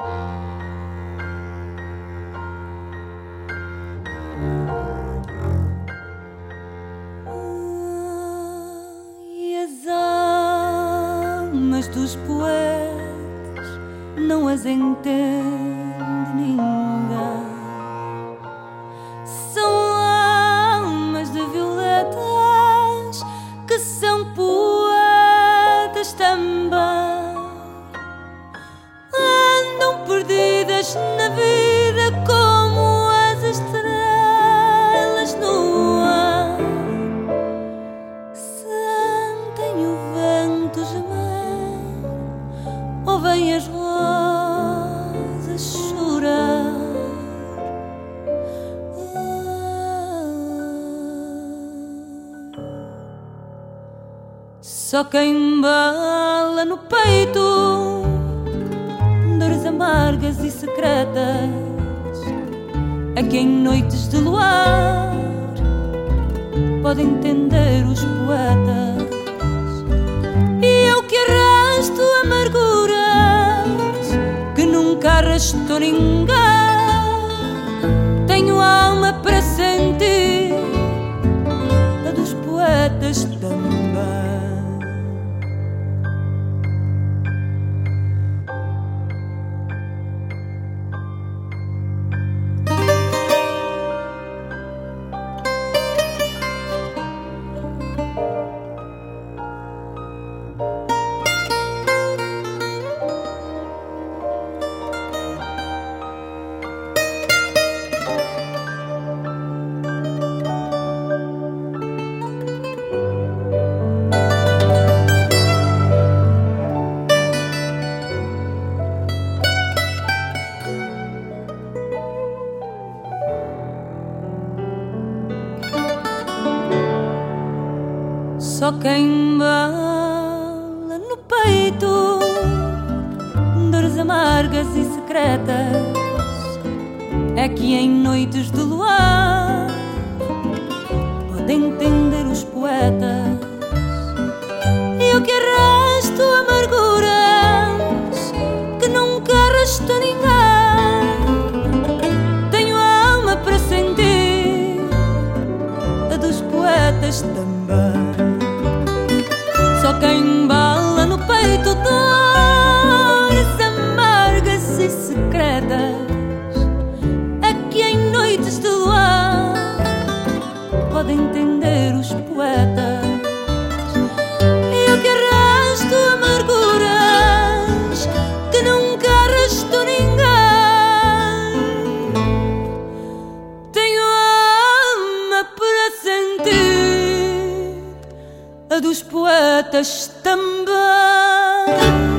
E as almas dos poetas não as entende ninguém. São almas de violetas que são poetas também. Andam perdidas na vida como as estrelas no ar. Sentem o vento gemer, ouvem as rosas chorar. Só quem embala no peito dores amargas e secretas é que em noites de luar pode entender os poetas. E eu que arrasto amarguras que nunca arrastou ninguém, tenho alma para sentir a dos poetas também. Só quem embala no peito dores amargas e secretas é que em noites de luar pode entender os poetas. Eu que arrasto amarguras que nunca arrastou ninguém, tenho alma para sentir a dos poetas também. Só quem embala no peito dores amargas e secretas é que em noites de luar pode entender os poetas. Eu que arrasto amarguras que nunca arrastou ninguém, tenho alma para sentir a dos poetas também.